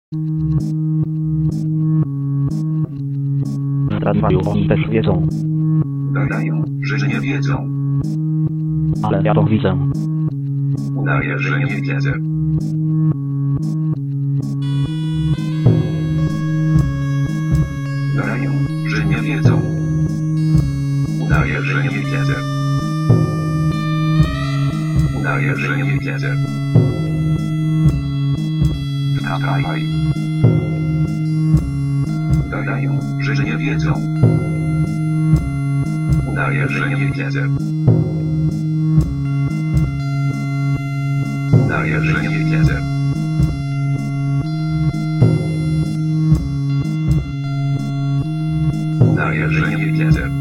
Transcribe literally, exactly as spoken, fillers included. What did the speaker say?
Zdradzaju, oni też wiedzą. Gadają, że nie wiedzą. Ale ja to widzę. Udaję, że nie widzę. Gadają, że nie wiedzą. Udaję, że nie widzę. Udaję, że nie widzę. Wstawaj. Gadają, że nie wiedzą. Udaję, że nie widzę. Udaję, że nie widzę. Udaję, że nie widzę.